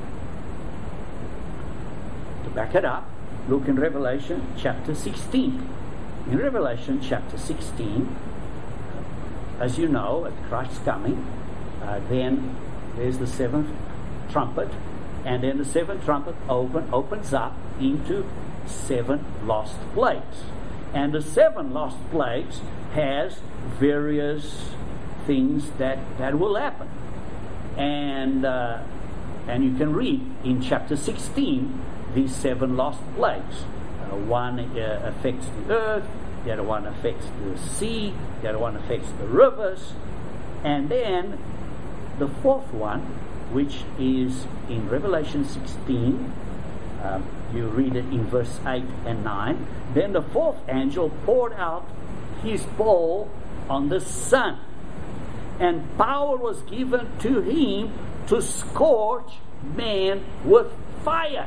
To back it up, look in Revelation chapter 16. In Revelation chapter 16, as you know, at Christ's coming, then there's the seventh trumpet, and then the seventh trumpet opens up into 7 lost plagues. And the 7 lost plagues has various things that will happen. And you can read in chapter 16 these 7 lost plagues. One affects the earth, the other one affects the sea, the other one affects the rivers, and then the fourth one, which is in Revelation 16, you read it in verse 8 and 9. Then the fourth angel poured out his bowl on the sun, and power was given to him to scorch men with fire.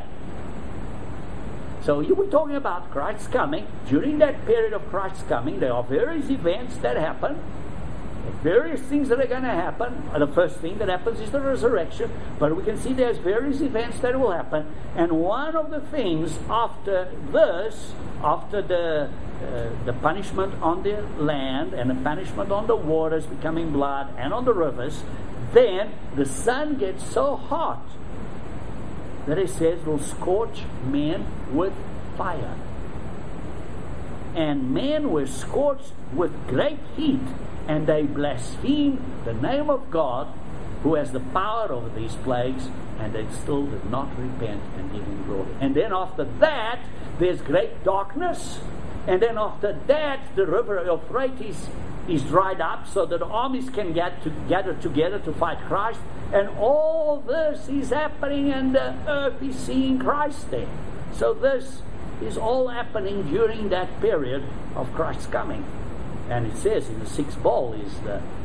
So you were talking about Christ's coming. During that period of Christ's coming, there are various events that happen. Various things that are going to happen. The first thing that happens is the resurrection, but we can see there's various events that will happen. And one of the things after this, after the punishment on the land and the punishment on the waters becoming blood and on the rivers, then the sun gets so hot that it says will scorch men with fire. And men were scorched with great heat, and they blasphemed the name of God, who has the power over these plagues, and they still did not repent and give him glory. And then after that, there's great darkness, and then after that, the river Euphrates is dried up so that the armies can gather together to fight Christ. And all this is happening, and the earth is seeing Christ there. So this is all happening during that period of Christ's coming. And it says in the 6th bowl is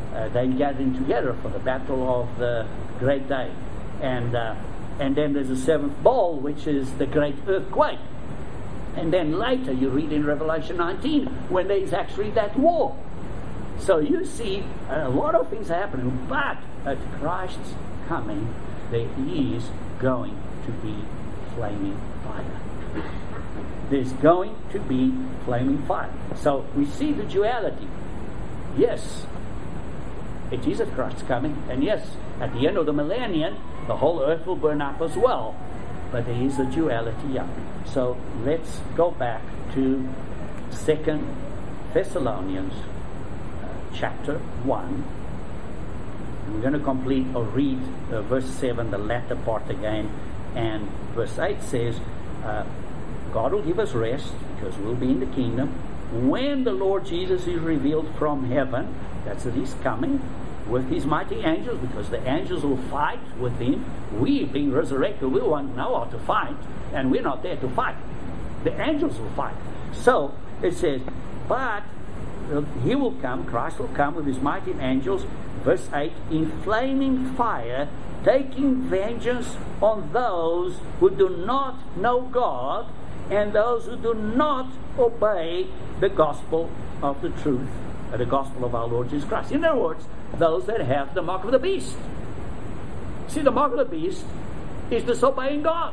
they're gathering together for the battle of the great day. And then there's a seventh bowl, which is the great earthquake. And then later you read in Revelation 19 when there is actually that war. So you see a lot of things happening, but at Christ's coming there is going to be flaming fire. There's going to be flaming fire. So we see the duality. Yes, it is at Christ's coming, and yes, at the end of the millennium the whole earth will burn up as well. But there is a duality up. So let's go back to 2 Thessalonians chapter 1. We're going to complete or read verse 7, the latter part again. And verse 8 says, God will give us rest because we'll be in the kingdom when the Lord Jesus is revealed from heaven. That's that He's coming with His mighty angels, because the angels will fight with Him. We, being resurrected, we won't know how to fight, and we're not there to fight. The angels will fight. So it says, but He will come, Christ will come with His mighty angels, verse 8, in flaming fire, taking vengeance on those who do not know God and those who do not obey the gospel of the truth, the gospel of our Lord Jesus Christ. In other words, those that have the mark of the beast. See, the mark of the beast is disobeying God.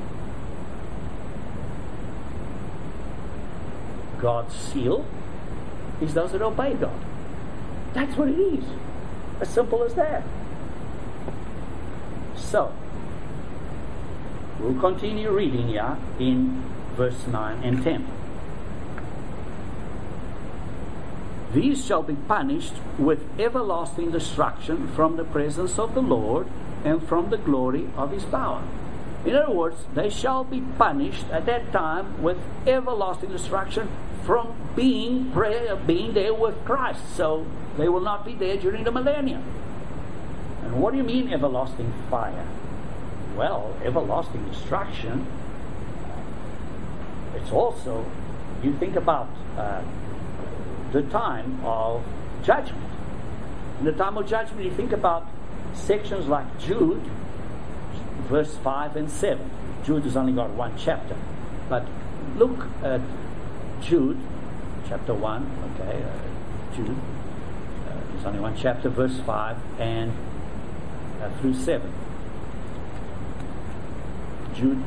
God's seal is those that obey God. That's what it is. As simple as that. So, we'll continue reading here in verse 9 and 10. These shall be punished with everlasting destruction from the presence of the Lord and from the glory of His power. In other words, they shall be punished at that time with everlasting destruction from being there with Christ. So they will not be there during the millennium. And what do you mean everlasting fire? Well, everlasting destruction, it's also, you think about the time of judgment. In the time of judgment, you think about sections like Jude, verse 5 and 7. Jude has only got one chapter. But look at Jude, chapter 1, Jude. There's only one chapter, verse 5 and through 7. Jude.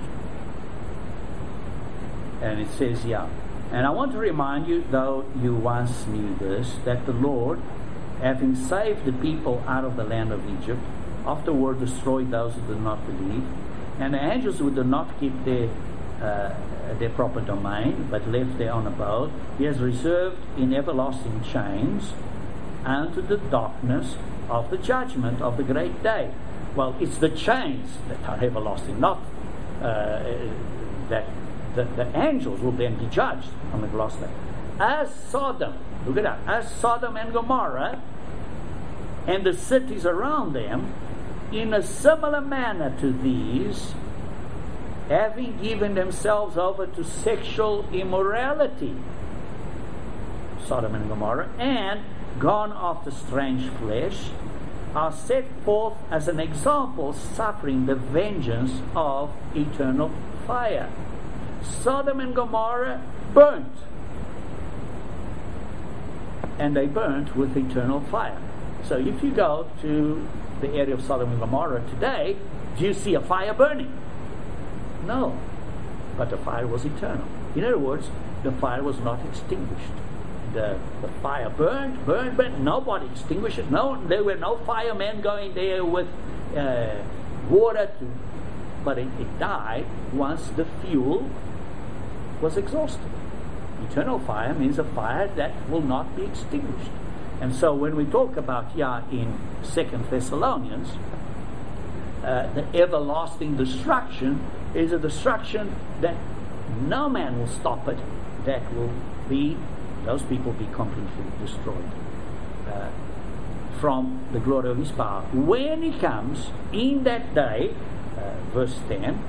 And it says here, and I want to remind you, though you once knew this, that the Lord, having saved the people out of the land of Egypt, afterward destroyed those who did not believe, and the angels who did not keep their proper domain, but left their own abode, He has reserved in everlasting chains unto the darkness of the judgment of the great day. Well, it's the chains that are everlasting, not that the angels will then be judged on the last day. As Sodom, look at that, as Sodom and Gomorrah and the cities around them, in a similar manner to these, having given themselves over to sexual immorality, Sodom and Gomorrah, and gone after strange flesh, are set forth as an example, suffering the vengeance of eternal fire. Sodom and Gomorrah burnt, and they burnt with eternal fire. So if you go to the area of Sodom and Gomorrah today, do you see a fire burning? No, but the fire was eternal. In other words, the fire was not extinguished. The fire burned, nobody extinguished it. No, there were no firemen going there with water but it died once the fuel was exhausted. Eternal fire means a fire that will not be extinguished. And so when we talk about here in 2 Thessalonians, the everlasting destruction is a destruction that no man will stop it, that will be, those people be completely destroyed from the glory of His power. When He comes in that day, verse 10,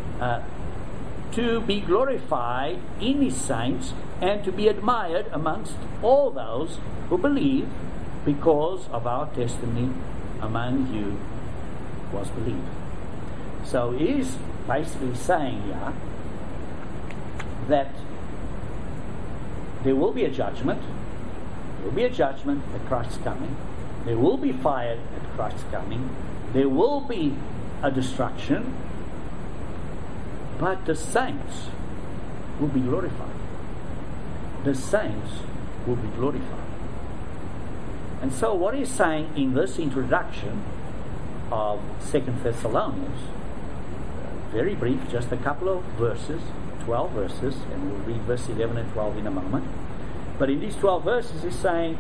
to be glorified in His saints and to be admired amongst all those who believe, because of our testimony among you was believed. So he is basically saying here that there will be a judgment. There will be a judgment at Christ's coming. There will be fire at Christ's coming. There will be a destruction. But the saints will be glorified. The saints will be glorified. And so what he's saying in this introduction of 2 Thessalonians, very brief, just a couple of verses, 12 verses, and we'll read verse 11 and 12 in a moment. But in these 12 verses he's saying,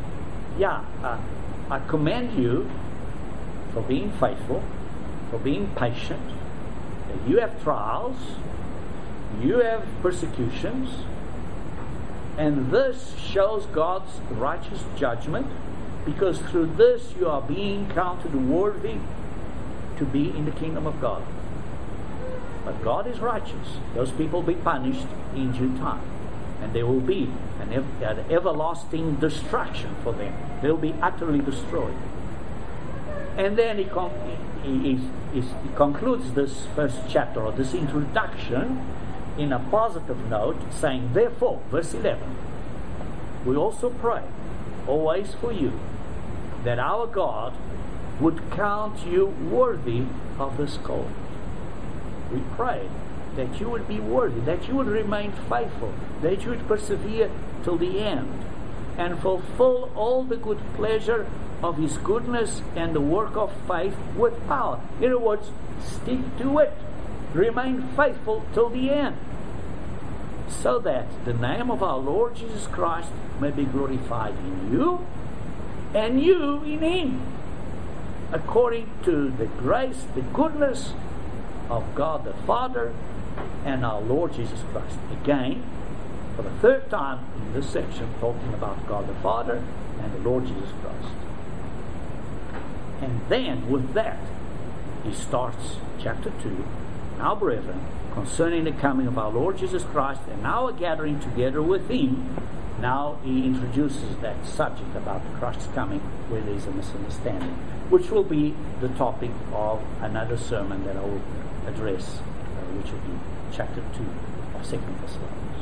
I commend you for being faithful, for being patient, that you have trials, you have persecutions, and this shows God's righteous judgment, because through this you are being counted worthy to be in the kingdom of God. But God is righteous. Those people will be punished in due time, and there will be an everlasting destruction for them. They will be utterly destroyed. And then he concludes this first chapter, or this introduction, in a positive note, saying, therefore, verse 11, we also pray always for you, that our God would count you worthy of this call. We pray that you would be worthy, that you would remain faithful, that you would persevere till the end, and fulfill all the good pleasure of His goodness and the work of faith with power. In other words, stick to it. Remain faithful till the end, so that the name of our Lord Jesus Christ may be glorified in you, and you in Him, according to the grace, the goodness of God the Father and our Lord Jesus Christ. Again, for the third time in this section, talking about God the Father and the Lord Jesus Christ. And then with that, he starts chapter 2. Now, brethren, concerning the coming of our Lord Jesus Christ and our gathering together with Him, now he introduces that subject about Christ's coming, where there is a misunderstanding, which will be the topic of another sermon that I will address, which will be chapter 2 of 2 Thessalonians.